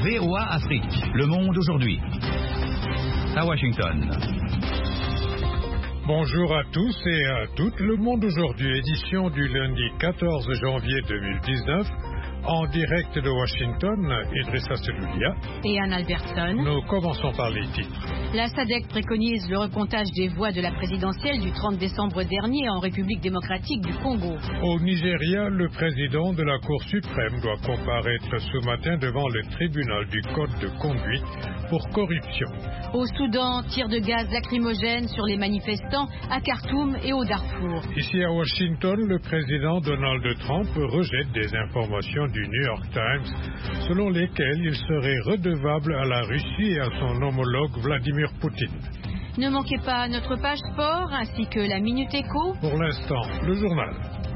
VOA Afrique. Le monde aujourd'hui. À Washington. Bonjour à tous et à toutes. Le monde aujourd'hui, édition du lundi 14 janvier 2019. En direct de Washington, Idrissa Seloulia et Anne Albertson. Nous commençons par les titres. La SADC préconise le recomptage des voix de la présidentielle du 30 décembre dernier en République démocratique du Congo. Au Nigeria, le président de la Cour suprême doit comparaître ce matin devant le tribunal du Code de conduite pour corruption. Au Soudan, tir de gaz lacrymogène sur les manifestants à Khartoum et au Darfour. Ici à Washington, le président Donald Trump rejette des informations du New York Times selon lesquelles il serait redevable à la Russie et à son homologue Vladimir Poutine. Ne manquez pas notre page sport ainsi que la Minute Éco. Pour l'instant, le journal.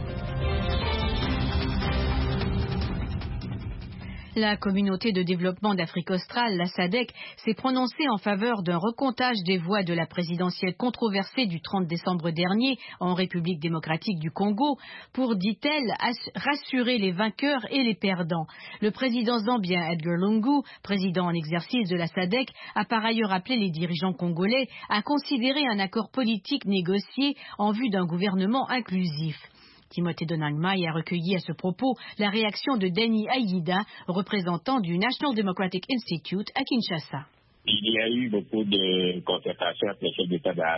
La communauté de développement d'Afrique australe, la SADC, s'est prononcée en faveur d'un recomptage des voix de la présidentielle controversée du 30 décembre dernier en République démocratique du Congo pour, dit-elle, rassurer les vainqueurs et les perdants. Le président zambien Edgar Lungu, président en exercice de la SADC, a par ailleurs appelé les dirigeants congolais à considérer un accord politique négocié en vue d'un gouvernement inclusif. Timothée Donangmai a recueilli à ce propos la réaction de Denis Ayida, représentant du National Democratic Institute à Kinshasa. Il y a eu beaucoup de concertations avec les chefs d'État de la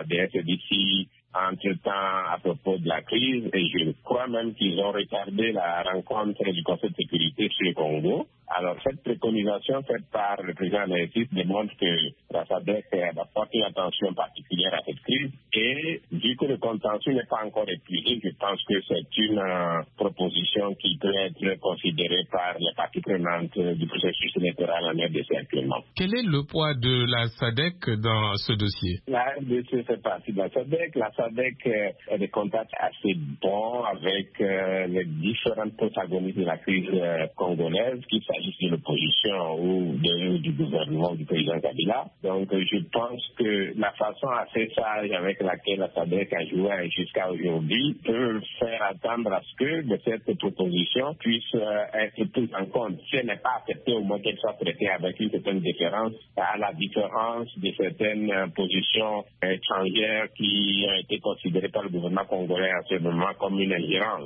RDC entre-temps à propos de la crise et je crois même qu'ils ont retardé la rencontre du Conseil de sécurité sur le Congo. Alors cette préconisation faite par le président de la RDC démontre que la SADC va porter une attention particulière à cette crise et vu que le contentieux n'est pas encore épuisé, je pense que c'est une proposition qui peut être considérée par les parties prenantes du processus électoral en RDC actuellement. Quel est le poids de la SADC dans ce dossier? La RDC fait partie de la SADC. La SADC a des contacts assez bons avec les différents protagonistes de la crise congolaise, qu'il s'agisse de l'opposition ou du gouvernement du président Kabila. Donc je pense que la façon assez sage avec laquelle la SADC a joué jusqu'à aujourd'hui peut faire attendre à ce que de cette proposition puisse être prise en compte. Si elle n'est pas acceptée, au moins qu'elle soit traitée avec une certaine différence, à la différence de certaines positions étrangères qui ont été considérées par le gouvernement congolais en ce moment comme une ingérence.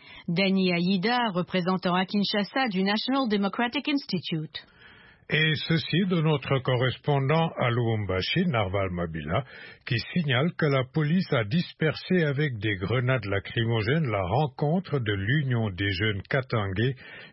Denis Ayida, représentant à Kinshasa du National Democratic Institute. Et ceci de notre correspondant à Lubumbashi, Narval Mabila, qui signale que la police a dispersé avec des grenades lacrymogènes la rencontre de l'Union des jeunes Katangais,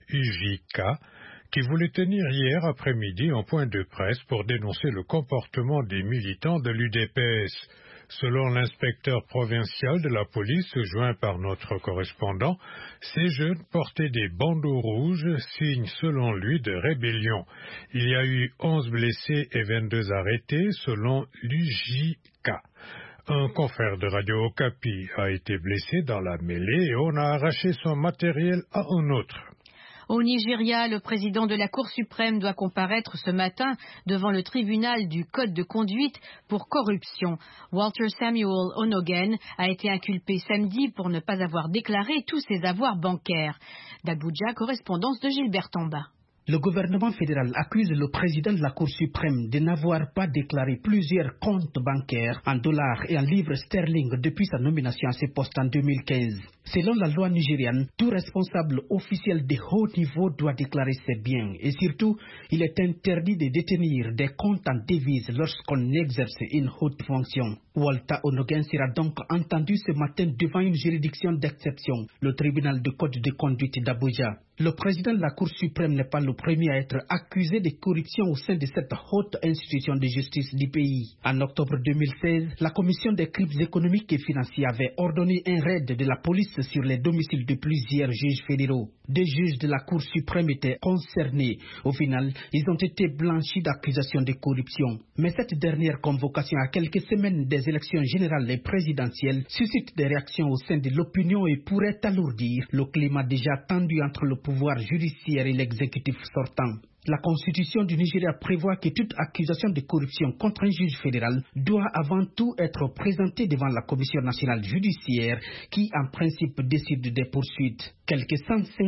UJK, qui voulait tenir hier après-midi un point de presse pour dénoncer le comportement des militants de l'UDPS. Selon l'inspecteur provincial de la police, joint par notre correspondant, ces jeunes portaient des bandeaux rouges, signe selon lui de rébellion. Il y a eu 11 blessés et 22 arrêtés selon l'UJK. Un confrère de Radio Okapi a été blessé dans la mêlée et on a arraché son matériel à un autre. Au Nigeria, le président de la Cour suprême doit comparaître ce matin devant le tribunal du Code de conduite pour corruption. Walter Samuel Onogen a été inculpé samedi pour ne pas avoir déclaré tous ses avoirs bancaires. D'Abuja, correspondance de Gilbert Tomba. Le gouvernement fédéral accuse le président de la Cour suprême de n'avoir pas déclaré plusieurs comptes bancaires en dollars et en livres sterling depuis sa nomination à ce poste en 2015. Selon la loi nigériane, tout responsable officiel de haut niveau doit déclarer ses biens et surtout, il est interdit de détenir des comptes en devises lorsqu'on exerce une haute fonction. Walter Onogen sera donc entendu ce matin devant une juridiction d'exception, le tribunal de code de conduite d'Abuja. Le président de la Cour suprême n'est pas le premier à être accusé de corruption au sein de cette haute institution de justice du pays. En octobre 2016, la commission des crimes économiques et financiers avait ordonné un raid de la police sur les domiciles de plusieurs juges fédéraux. Des juges de la Cour suprême étaient concernés. Au final, ils ont été blanchis d'accusations de corruption. Mais cette dernière convocation à quelques semaines des élections générales et présidentielles suscite des réactions au sein de l'opinion et pourrait alourdir le climat déjà tendu entre le pouvoir judiciaire et l'exécutif sortant. La Constitution du Nigeria prévoit que toute accusation de corruption contre un juge fédéral doit avant tout être présentée devant la Commission nationale judiciaire qui, en principe, décide des poursuites. Quelques 150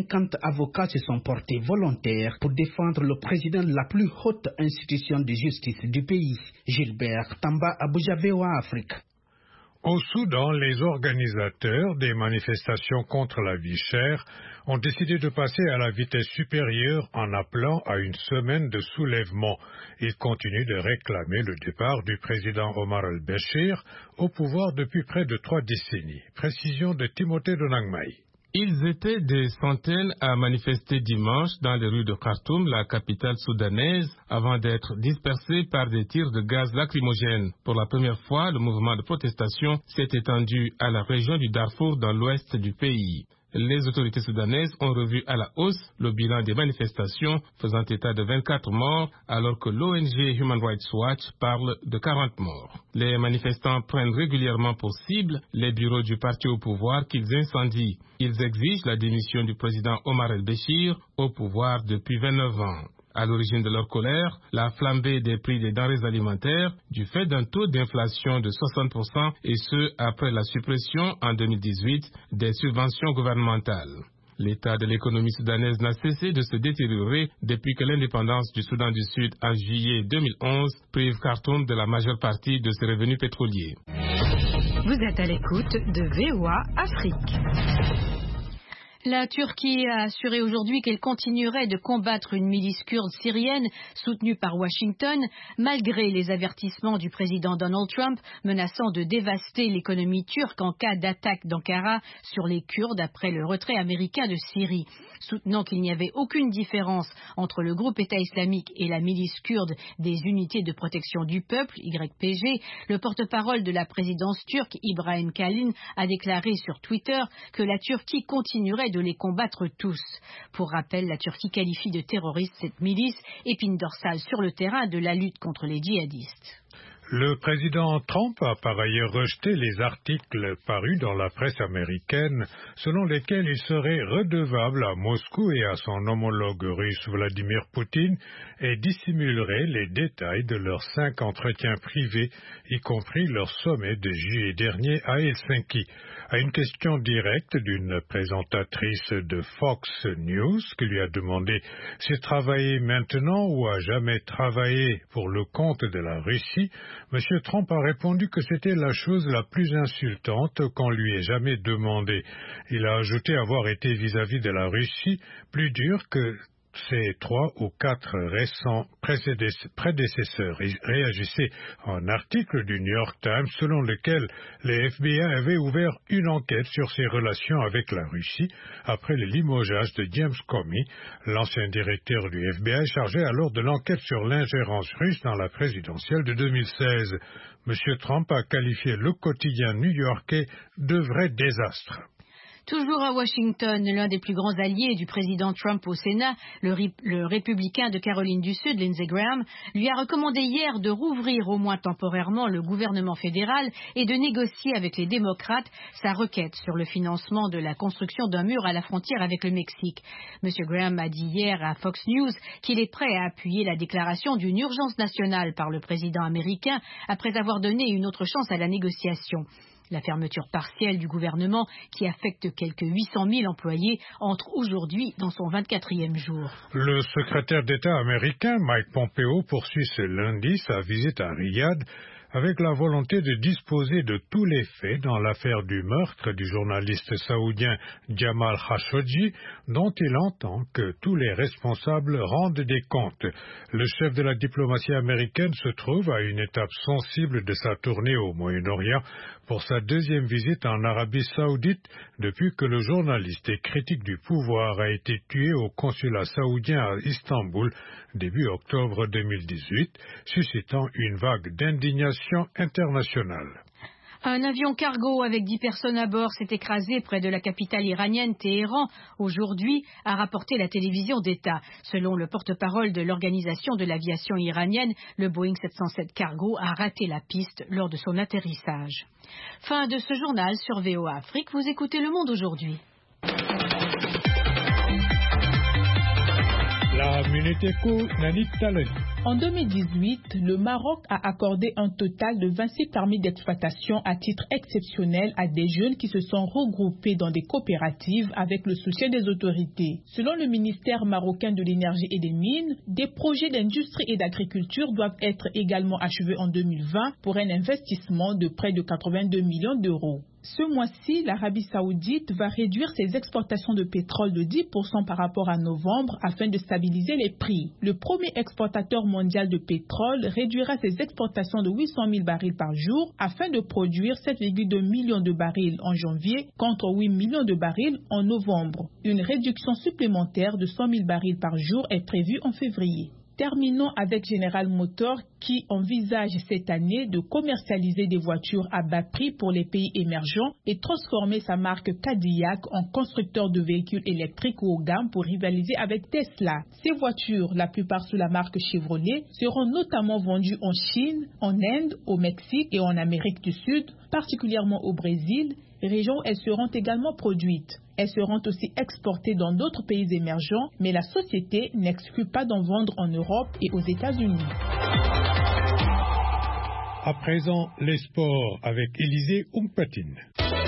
50 avocats se sont portés volontaires pour défendre le président de la plus haute institution de justice du pays. Gilbert Tamba, Abuja, VOA Afrique. Au Soudan, les organisateurs des manifestations contre la vie chère ont décidé de passer à la vitesse supérieure en appelant à une semaine de soulèvement. Ils continuent de réclamer le départ du président Omar al-Béchir au pouvoir depuis près de 3 décennies. Précision de Timothée Donangmaï. Ils étaient des centaines à manifester dimanche dans les rues de Khartoum, la capitale soudanaise, avant d'être dispersés par des tirs de gaz lacrymogène. Pour la première fois, le mouvement de protestation s'est étendu à la région du Darfour dans l'ouest du pays. Les autorités soudanaises ont revu à la hausse le bilan des manifestations, faisant état de 24 morts, alors que l'ONG Human Rights Watch parle de 40 morts. Les manifestants prennent régulièrement pour cible les bureaux du parti au pouvoir qu'ils incendient. Ils exigent la démission du président Omar el-Béchir, au pouvoir depuis 29 ans. À l'origine de leur colère, la flambée des prix des denrées alimentaires du fait d'un taux d'inflation de 60% et ce, après la suppression en 2018 des subventions gouvernementales. L'état de l'économie soudanaise n'a cessé de se détériorer depuis que l'indépendance du Soudan du Sud en juillet 2011 prive Khartoum de la majeure partie de ses revenus pétroliers. Vous êtes à l'écoute de VOA Afrique. La Turquie a assuré aujourd'hui qu'elle continuerait de combattre une milice kurde syrienne soutenue par Washington, malgré les avertissements du président Donald Trump menaçant de dévaster l'économie turque en cas d'attaque d'Ankara sur les Kurdes après le retrait américain de Syrie. Soutenant qu'il n'y avait aucune différence entre le groupe État islamique et la milice kurde des unités de protection du peuple, YPG, le porte-parole de la présidence turque, Ibrahim Kalin, a déclaré sur Twitter que la Turquie continuerait de les combattre tous. Pour rappel, la Turquie qualifie de terroriste cette milice, épine dorsale sur le terrain de la lutte contre les djihadistes. Le président Trump a par ailleurs rejeté les articles parus dans la presse américaine selon lesquels il serait redevable à Moscou et à son homologue russe Vladimir Poutine et dissimulerait les détails de leurs 5 entretiens privés, y compris leur sommet de juillet dernier à Helsinki. À une question directe d'une présentatrice de Fox News qui lui a demandé s'il travaillait maintenant ou a jamais travaillé pour le compte de la Russie, M. Trump a répondu que c'était la chose la plus insultante qu'on lui ait jamais demandé. Il a ajouté avoir été vis-à-vis de la Russie plus dur que ses 3 ou 4 récents prédécesseurs. Il réagissait à un article du New York Times selon lequel les FBI avaient ouvert une enquête sur ses relations avec la Russie après le limogeage de James Comey, l'ancien directeur du FBI chargé alors de l'enquête sur l'ingérence russe dans la présidentielle de 2016. M. Trump a qualifié le quotidien new-yorkais de vrai désastre. Toujours à Washington, l'un des plus grands alliés du président Trump au Sénat, le républicain de Caroline du Sud, Lindsey Graham, lui a recommandé hier de rouvrir au moins temporairement le gouvernement fédéral et de négocier avec les démocrates sa requête sur le financement de la construction d'un mur à la frontière avec le Mexique. M. Graham a dit hier à Fox News qu'il est prêt à appuyer la déclaration d'une urgence nationale par le président américain après avoir donné une autre chance à la négociation. La fermeture partielle du gouvernement, qui affecte quelques 800 000 employés, entre aujourd'hui dans son 24e jour. Le secrétaire d'État américain Mike Pompeo poursuit ce lundi sa visite à Riyad avec la volonté de disposer de tous les faits dans l'affaire du meurtre du journaliste saoudien Jamal Khashoggi, dont il entend que tous les responsables rendent des comptes. Le chef de la diplomatie américaine se trouve à une étape sensible de sa tournée au Moyen-Orient pour sa deuxième visite en Arabie saoudite depuis que le journaliste et critique du pouvoir a été tué au consulat saoudien à Istanbul début octobre 2018, suscitant une vague d'indignation internationale. Un avion cargo avec 10 personnes à bord s'est écrasé près de la capitale iranienne, Téhéran, aujourd'hui, a rapporté la télévision d'État. Selon le porte-parole de l'organisation de l'aviation iranienne, le Boeing 707 cargo a raté la piste lors de son atterrissage. Fin de ce journal sur VOA Afrique. Vous écoutez Le Monde aujourd'hui. La Minute Éco, Nanit Talani. En 2018, le Maroc a accordé un total de 26 permis d'exploitation à titre exceptionnel à des jeunes qui se sont regroupés dans des coopératives avec le soutien des autorités. Selon le ministère marocain de l'énergie et des mines, des projets d'industrie et d'agriculture doivent être également achevés en 2020 pour un investissement de près de 82 millions d'euros. Ce mois-ci, l'Arabie saoudite va réduire ses exportations de pétrole de 10% par rapport à novembre afin de stabiliser les prix. Le premier exportateur mondial de pétrole réduira ses exportations de 800 000 barils par jour afin de produire 7,2 millions de barils en janvier contre 8 millions de barils en novembre. Une réduction supplémentaire de 100 000 barils par jour est prévue en février. Terminons avec General Motors qui envisage cette année de commercialiser des voitures à bas prix pour les pays émergents et transformer sa marque Cadillac en constructeur de véhicules électriques haut de gamme pour rivaliser avec Tesla. Ces voitures, la plupart sous la marque Chevrolet, seront notamment vendues en Chine, en Inde, au Mexique et en Amérique du Sud, particulièrement au Brésil, région où elles seront également produites. Elles seront aussi exportées dans d'autres pays émergents, mais la société n'exclut pas d'en vendre en Europe et aux États-Unis. À présent, les sports avec Élisée Umpatine.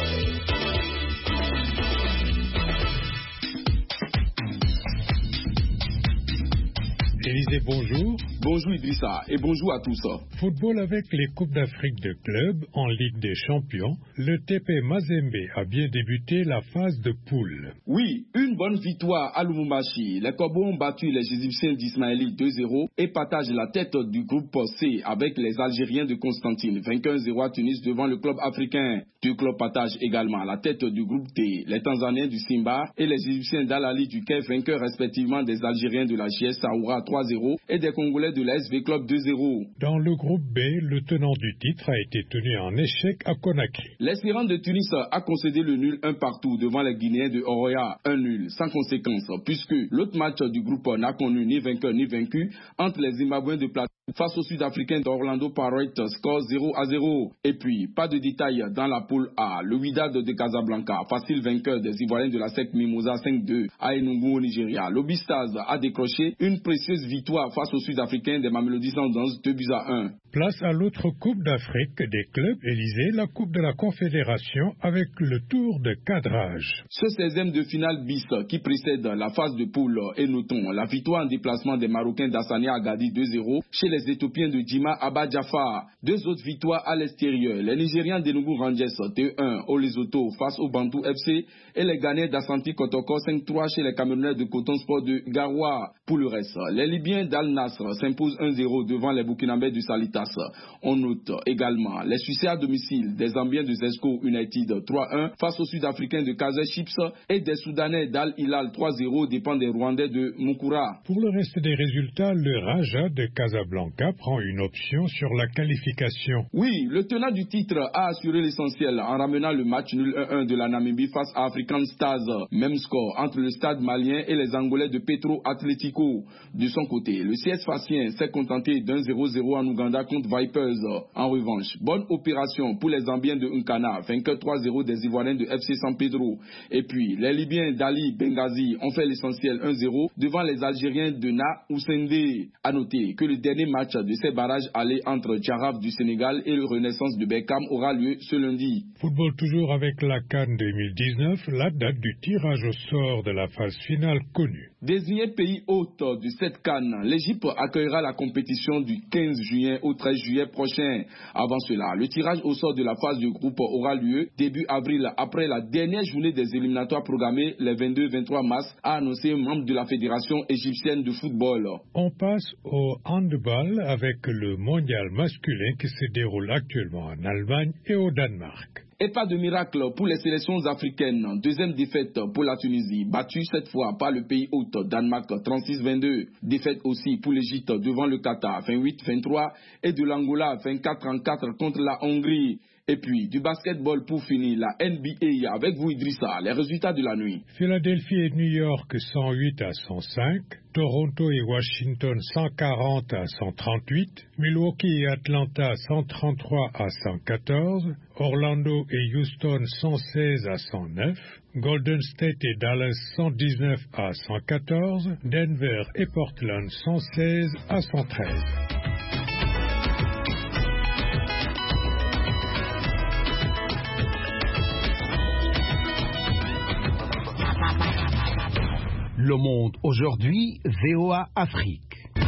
Élisée, bonjour. Bonjour Idrissa et bonjour à tous. Football avec les Coupes d'Afrique de clubs en Ligue des Champions, le TP Mazembe a bien débuté la phase de poule. Oui, une bonne victoire à Lubumbashi. Les Cobos ont battu les Égyptiens d'Ismaïli 2-0 et partagent la tête du groupe C avec les Algériens de Constantine, vainqueur 0 à Tunis devant le club africain. Deux clubs partagent également la tête du groupe D, les Tanzaniens du Simba et les Égyptiens d'Al-Ali du Caire, vainqueurs respectivement des Algériens de la JS Saoura 3-0 et des Congolais de la SV Club 2-0. Dans le groupe B, le tenant du titre a été tenu en échec à Conakry. L'Espérance de Tunis a concédé le nul 1 partout devant les Guinéens de Oroya, un nul sans conséquence puisque l'autre match du groupe n'a connu ni vainqueur ni vaincu entre les Zimbabwéens de Plateau face aux Sud-Africains d'Orlando Pirates, score 0-0. Et puis, pas de détails dans la poule A. Le Wydad de Casablanca, facile vainqueur des Ivoiriens de la SEC Mimosa 5-2 à Enugu au Nigeria. L'Obi Stars a décroché une précieuse victoire face aux Sud-Africains des Mamelody Sundowns 2-1. Place à l'autre Coupe d'Afrique des clubs, Élysée, la Coupe de la Confédération avec le tour de cadrage. Ce 16e de finale bis qui précède la phase de poule et notons la victoire en déplacement des Marocains d'Assania Agadi 2-0 chez les Éthiopiens de Djima Abba Jafar. Deux autres victoires à l'extérieur. Les Nigérians d'Enugu Rangers 2-1 au Lesotho face au Bantou FC et les Ghanéens d'Assanti Kotoko 5-3 chez les Camerounais de Coton Sport de Garoua. Pour le reste, les Libyens d'Al Nasr s'imposent 1-0 devant les Burkinabés du Salitas. On note également les Suisses à domicile des Zambiens de Zesco United 3-1 face aux Sud-Africains de Kaizer Chiefs et des Soudanais d'Al Hilal 3-0 dépend des Rwandais de Mukura. Pour le reste des résultats, le Raja de Casablanca prend une option sur la qualification. Oui, le tenant du titre a assuré l'essentiel en ramenant le match nul 1-1 de la Namibie face à African Stars. Même score entre le Stade malien et les Angolais de Petro Atlético. De son côté, le CS Facien s'est contenté d'un 0-0 en Ouganda contre Vipers. En revanche, bonne opération pour les Zambiens de Nkana, vainqueur 3-0 des Ivoiriens de FC San Pedro. Et puis, les Libyens d'Ali Benghazi ont fait l'essentiel 1-0 devant les Algériens de Na Oussende. A noter que le dernier match de ces barrages allés entre Djaraf du Sénégal et le Renaissance de Beckham aura lieu ce lundi. Football toujours avec la CAN 2019, la date du tirage au sort de la phase finale connue. Désigné pays hôte de cette CAN, l'Égypte accueillera la compétition du 15 juin au 13 juillet prochain. Avant cela, le tirage au sort de la phase de groupe aura lieu début avril après la dernière journée des éliminatoires programmées les 22-23 mars, a annoncé un membre de la Fédération égyptienne de football. On passe au handball avec le mondial masculin qui se déroule actuellement en Allemagne et au Danemark. Et pas de miracle pour les sélections africaines. Deuxième défaite pour la Tunisie, battue cette fois par le pays hôte Danemark 36-22. Défaite aussi pour l'Égypte devant le Qatar 28-23 et de l'Angola 24-4 contre la Hongrie. Et puis, du basketball pour finir, la NBA avec vous Idrissa, les résultats de la nuit. Philadelphie et New York 108-105, Toronto et Washington 140-138, Milwaukee et Atlanta 133-114, Orlando et Houston 116-109, Golden State et Dallas 119 à 114, Denver et Portland 116 à 113. Le Monde aujourd'hui, VOA Afrique.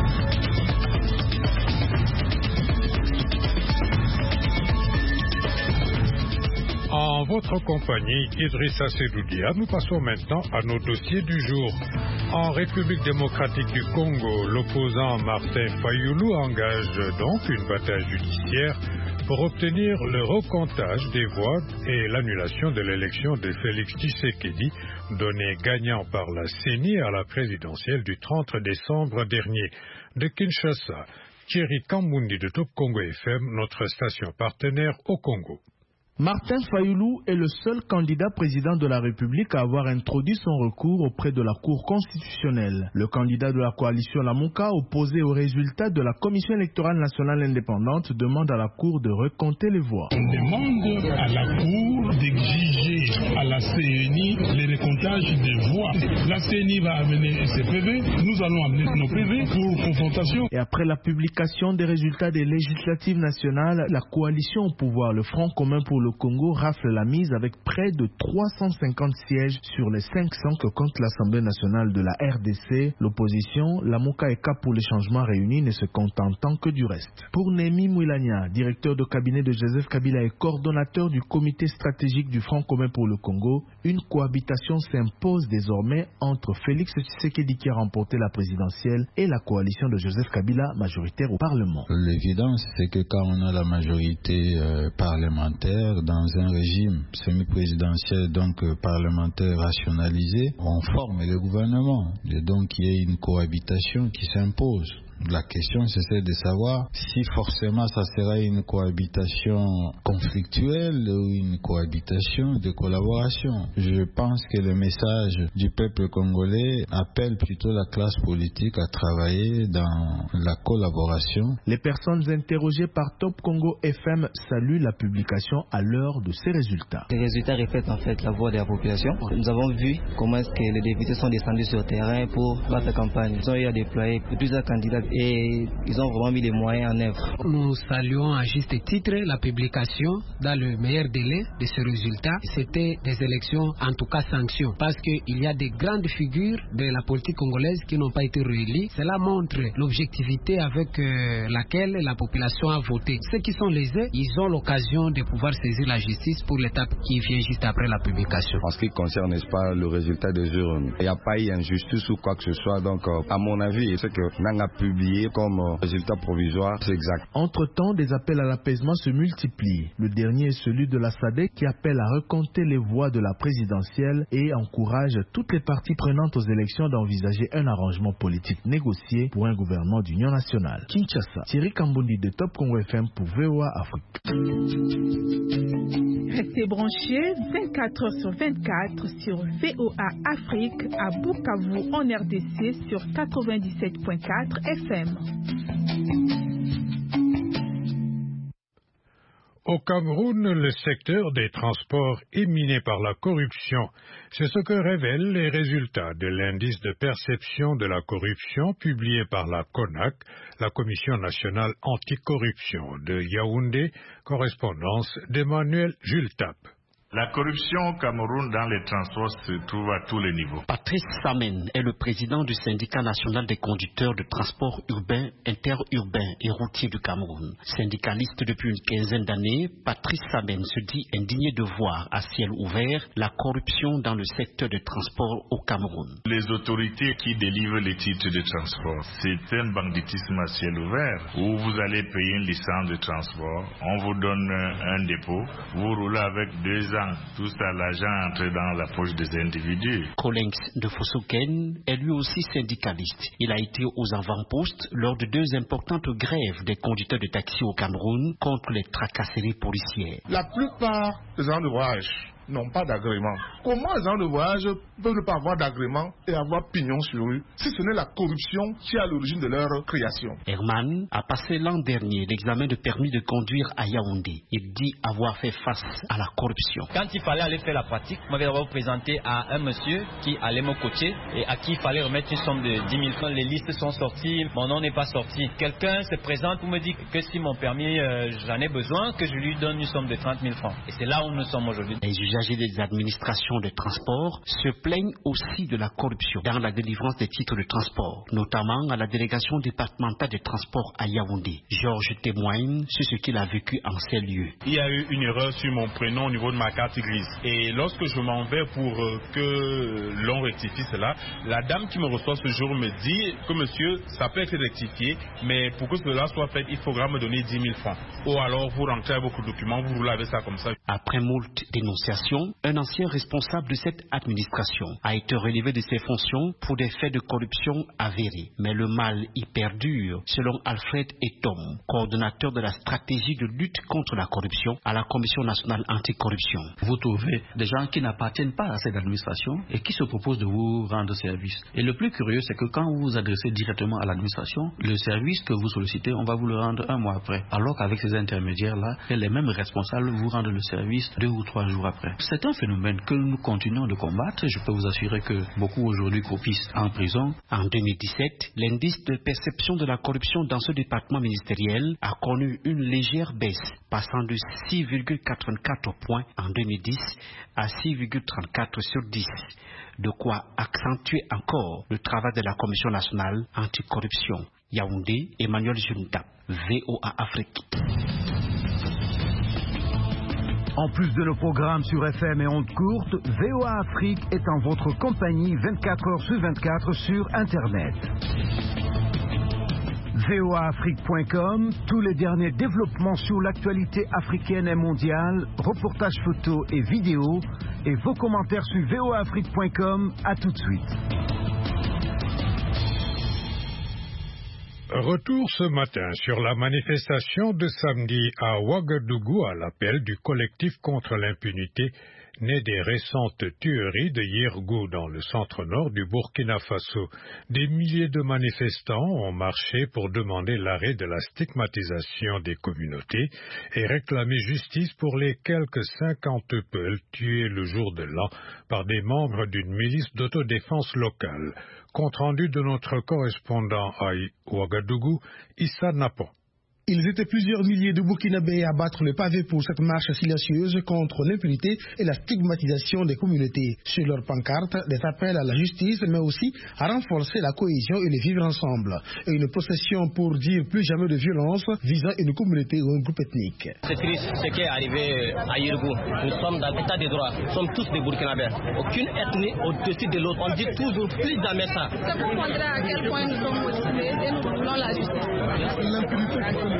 En votre compagnie, Idrissa Sedoudia, nous passons maintenant à nos dossiers du jour. En République démocratique du Congo, l'opposant Martin Fayulu engage donc une bataille judiciaire pour obtenir le recomptage des voix et l'annulation de l'élection de Félix Tshisekedi, donné gagnant par la CENI à la présidentielle du 30 décembre dernier. De Kinshasa, Thierry Kambundi de Top Congo FM, notre station partenaire au Congo. Martin Fayulu est le seul candidat président de la République à avoir introduit son recours auprès de la Cour constitutionnelle. Le candidat de la coalition Lamuka, opposé aux résultats de la Commission électorale nationale indépendante, demande à la Cour de recompter les voix. On demande à la Cour d'exiger à la CENI le recomptage des voix. La CENI va amener ses PV, nous allons amener nos PV pour confrontation. Et après la publication des résultats des législatives nationales, la coalition au pouvoir, le Front commun pour le Congo, rafle la mise avec près de 350 sièges sur les 500 que compte l'Assemblée nationale de la RDC. L'opposition, Lamuka et Cap pour les changements réunis, ne se contentant que du reste. Pour Némi Mouilania, directeur de cabinet de Joseph Kabila et coordonnateur du comité stratégique du Front commun pour le Congo, une cohabitation s'impose désormais entre Félix Tshisekedi qui a remporté la présidentielle et la coalition de Joseph Kabila, majoritaire au Parlement. L'évidence, c'est que quand on a la majorité parlementaire dans un régime semi-présidentiel, donc parlementaire rationalisé, on forme le gouvernement. Et donc il y a une cohabitation qui s'impose. La question, c'est de savoir si forcément ça sera une cohabitation conflictuelle ou une cohabitation de collaboration. Je pense que le message du peuple congolais appelle plutôt la classe politique à travailler dans la collaboration. Les personnes interrogées par Top Congo FM saluent la publication à l'heure de ces résultats. Les résultats reflètent en fait la voix de la population. Nous avons vu comment est-ce que les députés sont descendus sur le terrain pour battre la campagne. Ils ont eu à déployer plusieurs candidats et ils ont vraiment mis les moyens en œuvre. Nous saluons à juste titre la publication dans le meilleur délai de ce résultat. C'était des élections, en tout cas sanctions, parce qu'il y a des grandes figures de la politique congolaise qui n'ont pas été réélies. Cela montre l'objectivité avec laquelle la population a voté. Ceux qui sont lésés, ils ont l'occasion de pouvoir saisir la justice pour l'étape qui vient juste après la publication. En ce qui concerne, n'est-ce pas, le résultat des urnes, il n'y a pas eu injustice ou quoi que ce soit. Donc, à mon avis, ce que l'on a publié comme résultat provisoire, c'est exact. Entre-temps, des appels à l'apaisement se multiplient. Le dernier est celui de la SADC qui appelle à recompter les voix de la présidentielle et encourage toutes les parties prenantes aux élections d'envisager un arrangement politique négocié pour un gouvernement d'union nationale. Kinshasa, Thierry Kambundi de Top Congo FM pour VOA Afrique. Restez branchés 24 heures sur 24 sur VOA Afrique à Bukavu en RDC sur 97.4 FM. Au Cameroun, le secteur des transports est miné par la corruption. C'est ce que révèlent les résultats de l'indice de perception de la corruption publié par la CONAC, la Commission nationale anticorruption de Yaoundé, correspondance d'Emmanuel Jultap. La corruption au Cameroun dans les transports se trouve à tous les niveaux. Patrice Samen est le président du syndicat national des conducteurs de transport urbain, interurbain et routier du Cameroun. Syndicaliste depuis une quinzaine d'années, Patrice Samen se dit indigné de voir à ciel ouvert la corruption dans le secteur de transport au Cameroun. Les autorités qui délivrent les titres de transport, c'est un banditisme à ciel ouvert où vous allez payer une licence de transport, on vous donne un dépôt, vous roulez avec 2 ans. Tout ça, l'argent entre dans la poche des individus. Collins de Fossouken est lui aussi syndicaliste. Il a été aux avant-postes lors de 2 importantes grèves des conducteurs de taxi au Cameroun contre les tracasseries policières. La plupart des endroits n'ont pas d'agrément. Comment les gens de voyage peuvent ne pas avoir d'agrément et avoir pignon sur eux si ce n'est la corruption qui est à l'origine de leur création? Herman a passé l'an dernier l'examen de permis de conduire à Yaoundé. Il dit avoir fait face à la corruption. Quand il fallait aller faire la pratique, je m'avais d'abord présenté à un monsieur qui allait me coacher et à qui il fallait remettre une somme de 10 000 francs. Les listes sont sorties, mon nom n'est pas sorti. Quelqu'un se présente pour me dire que si mon permis, j'en ai besoin, que je lui donne une somme de 30 000 francs. Et c'est là où nous sommes aujourd'hui. Les usagers des administrations de transport se plaignent aussi de la corruption dans la délivrance des titres de transport, notamment à la délégation départementale de transport à Yaoundé. Georges témoigne sur ce qu'il a vécu en ces lieux. Il y a eu une erreur sur mon prénom au niveau de ma carte grise. Et lorsque je m'en vais pour que l'on rectifie cela, la dame qui me reçoit ce jour me dit que monsieur, ça peut être rectifié, mais pour que cela soit fait, il faudra me donner 10 000 francs. Ou alors vous rentrez avec vos documents, vous roulez avec ça comme ça. Après moult dénonciations, un ancien responsable de cette administration a été relevé de ses fonctions pour des faits de corruption avérés. Mais le mal y perdure, selon Alfred Etom, coordonnateur de la stratégie de lutte contre la corruption à la Commission nationale anticorruption. Vous trouvez des gens qui n'appartiennent pas à cette administration et qui se proposent de vous rendre service. Et le plus curieux, c'est que quand vous vous adressez directement à l'administration, le service que vous sollicitez, on va vous le rendre un mois après. Alors qu'avec ces intermédiaires-là, les mêmes responsables vous rendent le service 2 ou 3 jours après. C'est un phénomène que nous continuons de combattre. Je peux vous assurer que beaucoup aujourd'hui copissent en prison. En 2017, l'indice de perception de la corruption dans ce département ministériel a connu une légère baisse, passant de 6,84 points en 2010 à 6,34 sur 10. De quoi accentuer encore le travail de la Commission nationale anticorruption. Yaoundé, Emmanuel Junta, VOA Afrique. En plus de nos programmes sur FM et ondes courtes, VOA Afrique est en votre compagnie 24 heures sur 24 sur Internet. voaafrique.com, tous les derniers développements sur l'actualité africaine et mondiale, reportages photos et vidéos, et vos commentaires sur voaafrique.com. À tout de suite. Retour ce matin sur la manifestation de samedi à Ouagadougou à l'appel du collectif contre l'impunité né des récentes tueries de Yirgou dans le centre-nord du Burkina Faso. Des milliers de manifestants ont marché pour demander l'arrêt de la stigmatisation des communautés et réclamer justice pour les quelques 50 Peuls tués le jour de l'an par des membres d'une milice d'autodéfense locale. Compte rendu de notre correspondant à Ouagadougou, Issa Napon. Ils étaient plusieurs milliers de Burkinabés à battre le pavé pour cette marche silencieuse contre l'impunité et la stigmatisation des communautés. Sur leurs pancartes, des appels à la justice, mais aussi à renforcer la cohésion et le vivre ensemble. Et une procession pour dire plus jamais de violence visant une communauté ou un groupe ethnique. C'est triste ce qui est arrivé à Yirgou. Nous sommes dans l'état des droits. Nous sommes tous des Burkinabés. Aucune ethnie au-dessus de l'autre. On dit toujours plus jamais ça. Ça vous montrer à quel point nous sommes motivés et nous voulons la justice. L'impunité.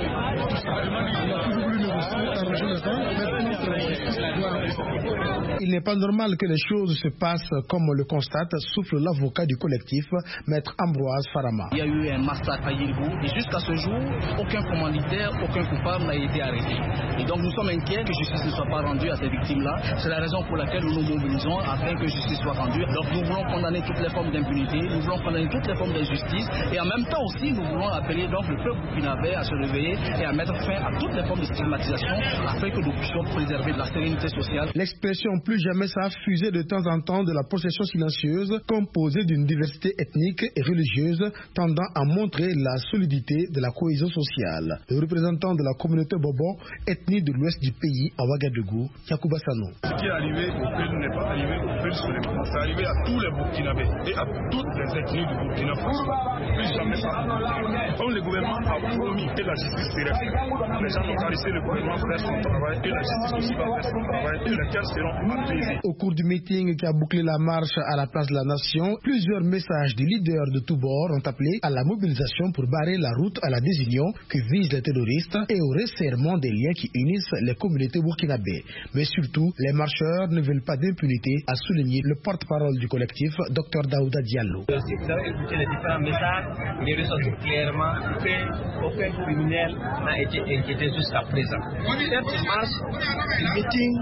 Il n'est pas normal que les choses se passent comme on le constate, souffle l'avocat du collectif, Maître Ambroise Farama. Il y a eu un massacre à Yirgou et jusqu'à ce jour, aucun commanditaire, aucun coupable n'a été arrêté. Et donc nous sommes inquiets que justice ne soit pas rendue à ces victimes-là. C'est la raison pour laquelle nous nous mobilisons afin que justice soit rendue. Donc nous voulons condamner toutes les formes d'impunité, nous voulons condamner toutes les formes d'injustice et en même temps aussi nous voulons appeler donc le peuple burkinabé à se réveiller et à mettre fin à toutes les formes de stigmatisation afin que nous puissions préserver de la sérénité sociale. L'expression plus jamais ça a fusé de temps en temps de la procession silencieuse composée d'une diversité ethnique et religieuse tendant à montrer la solidité de la cohésion sociale. Le représentant de la communauté Bobo, ethnie de l'ouest du pays, à Ouagadougou, Yacouba Sano. Ce qui est arrivé au Peuls n'est pas arrivé au Peuls seulement. C'est arrivé à tous les Burkinabés et à toutes les ethnies du Burkina Faso. Plus jamais ça. Comme le gouvernement a promis que la justice serait faite, les gens n'ont pas laissé le gouvernement faire son travail et la justice aussi va faire son travail et lesquels seront apaisés. Au cours du meeting qui a bouclé la marche à la place de la Nation, plusieurs messages des leaders de tous bords ont appelé à la mobilisation pour barrer la route à la désunion que visent les terroristes et au resserrement des liens qui unissent les communautés burkinabées. Mais surtout, les marcheurs ne veulent pas d'impunité, a souligné le porte-parole du collectif, Dr Daouda Diallo. Si vous avez écouté les différents messages, il ressort clairement qu'aucun criminel n'a été inquiété jusqu'à présent. Cette marche, le meeting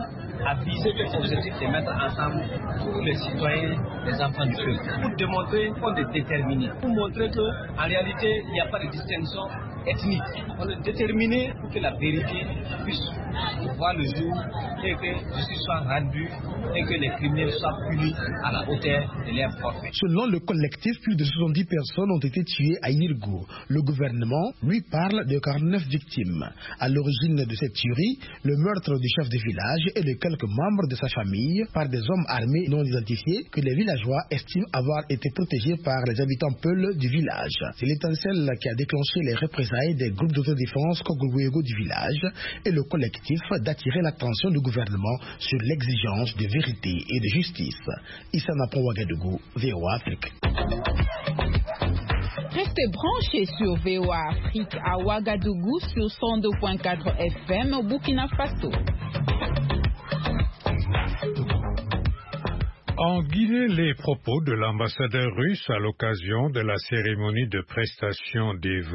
a visé l'objectif de mettre ensemble tous les citoyens, les enfants du peuple, pour démontrer qu'on est déterminé, pour montrer qu'en réalité, il n'y a pas de distinction ethnique. On est déterminé pour que la vérité puisse voir le jour et que justice soit rendue et que les criminels soient punis à la hauteur de leurs forfaits. Selon le collectif, plus de 70 personnes ont été tuées à Yirgou. Le gouvernement lui parle de 49 victimes. À l'origine de cette tuerie, le meurtre du chef de village et de quelques membres de sa famille par des hommes armés non identifiés que les villageois estiment avoir été protégés par les habitants Peul du village. C'est l'étincelle qui a déclenché les représailles des groupes d'autodéfense Kogouégo du village et le collectif d'attirer l'attention du gouvernement sur l'exigence de vérité et de justice. Issa Napon Ouagadougou, VOA Afrique. Restez branchés sur VOA Afrique à Ouagadougou sur 102.4 FM au Burkina Faso. En Guinée, les propos de l'ambassadeur russe à l'occasion de la cérémonie de présentation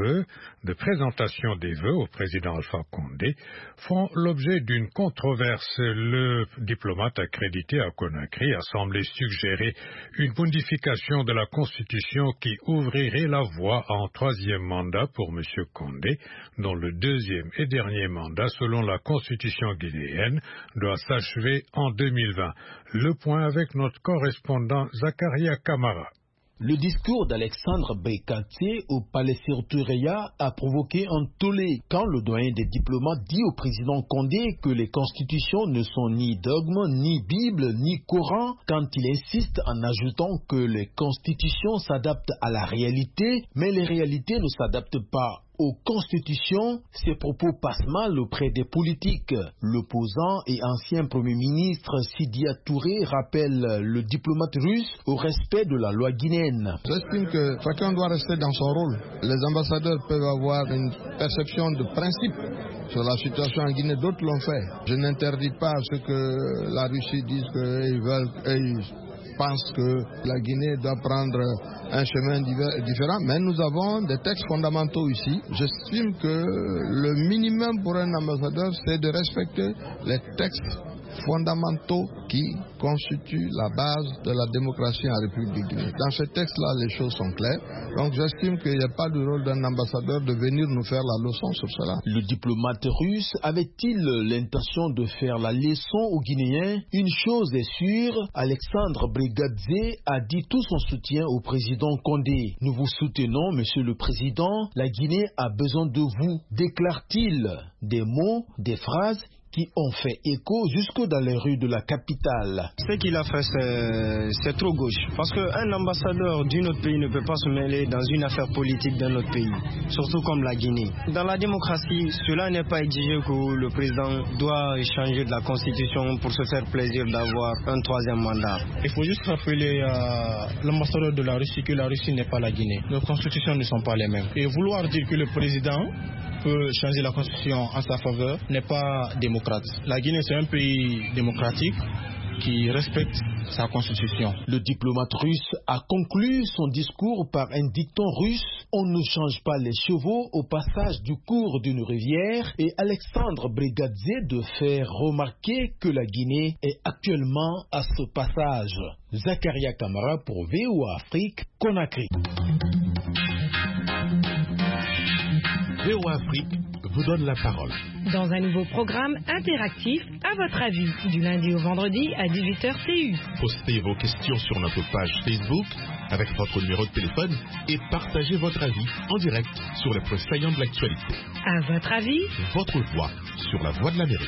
des vœux au président Alpha Condé font l'objet d'une controverse. Le diplomate accrédité à Conakry a semblé suggérer une modification de la Constitution qui ouvrirait la voie à un troisième mandat pour M. Condé, dont le deuxième et dernier mandat, selon la Constitution guinéenne, doit s'achever en 2020. Le point avec notre correspondant Zakaria Kamara. Le discours d'Alexandre Bécantier au palais Séroutureya a provoqué un tollé quand le doyen des diplomates dit au président Condé que les constitutions ne sont ni dogmes, ni Bible, ni Coran, quand il insiste en ajoutant que les constitutions s'adaptent à la réalité, mais les réalités ne s'adaptent pas aux constitutions. Ces propos passent mal auprès des politiques. L'opposant et ancien Premier ministre Sidia Touré rappelle le diplomate russe au respect de la loi guinéenne. J'estime que chacun doit rester dans son rôle. Les ambassadeurs peuvent avoir une perception de principe sur la situation en Guinée, d'autres l'ont fait. Je n'interdis pas ce que la Russie dise qu'ils veulent, pense que la Guinée doit prendre un chemin différent, mais nous avons des textes fondamentaux ici. J'estime que le minimum pour un ambassadeur, c'est de respecter les textes fondamentaux qui constituent la base de la démocratie en République de Guinée. Dans ce texte-là, les choses sont claires. Donc j'estime qu'il n'y a pas de rôle d'un ambassadeur de venir nous faire la leçon sur cela. Le diplomate russe avait-il l'intention de faire la leçon aux Guinéens? Une chose est sûre, Alexandre Brigadze a dit tout son soutien au président Condé. Nous vous soutenons, monsieur le président, la Guinée a besoin de vous, déclare-t-il. Des mots, des phrases qui ont fait écho jusque dans les rues de la capitale. Ce qu'il a fait, c'est trop gauche. Parce qu'un ambassadeur d'un autre pays ne peut pas se mêler dans une affaire politique d'un autre pays, surtout comme la Guinée. Dans la démocratie, cela n'est pas exigé que le président doit changer de la constitution pour se faire plaisir d'avoir un troisième mandat. Il faut juste rappeler à l'ambassadeur de la Russie que la Russie n'est pas la Guinée. Nos constitutions ne sont pas les mêmes. Et vouloir dire que le président peut changer la constitution en sa faveur n'est pas démocrate. La Guinée, c'est un pays démocratique qui respecte sa constitution. Le diplomate russe a conclu son discours par un dicton russe: on ne change pas les chevaux au passage du cours d'une rivière, et Alexandre Brigadze de faire remarquer que la Guinée est actuellement à ce passage. Zakaria Kamara pour VOA Afrique, Conakry. VOA Afrique vous donne la parole. Dans un nouveau programme interactif, à votre avis, du lundi au vendredi à 18h TU. Postez vos questions sur notre page Facebook avec votre numéro de téléphone et partagez votre avis en direct sur les points saillants de l'actualité. À votre avis, votre voix sur la voix de l'Amérique.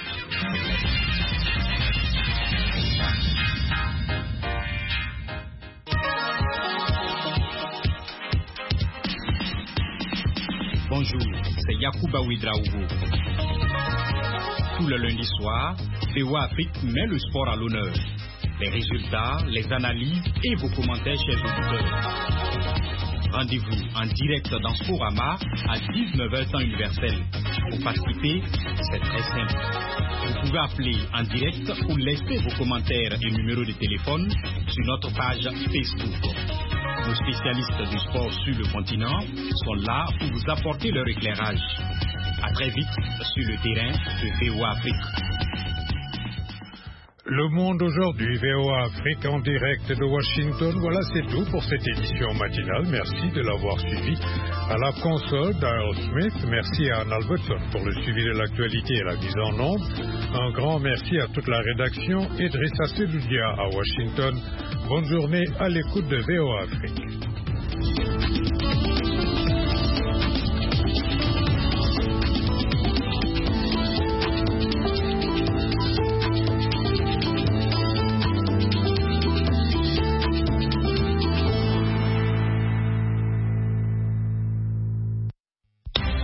Bonjour, c'est Yacouba Ouidraogo. Tout le lundi soir, VOA Afrique met le sport à l'honneur. Les résultats, les analyses et vos commentaires, chers auditeurs. Rendez-vous en direct dans Sporama à 19h temps universel. Pour participer, c'est très simple. Vous pouvez appeler en direct ou laisser vos commentaires et numéros de téléphone sur notre page Facebook. Nos spécialistes du sport sur le continent sont là pour vous apporter leur éclairage. À très vite sur le terrain de VOA Afrique. Le Monde aujourd'hui, VOA Afrique en direct de Washington. Voilà, c'est tout pour cette édition matinale. Merci de l'avoir suivi. À la console, Dial Smith. Merci à Anne Albertson pour le suivi de l'actualité et la mise en onde. Un grand merci à toute la rédaction et Drissa Sedoudia à Washington. Bonne journée à l'écoute de VOA Afrique.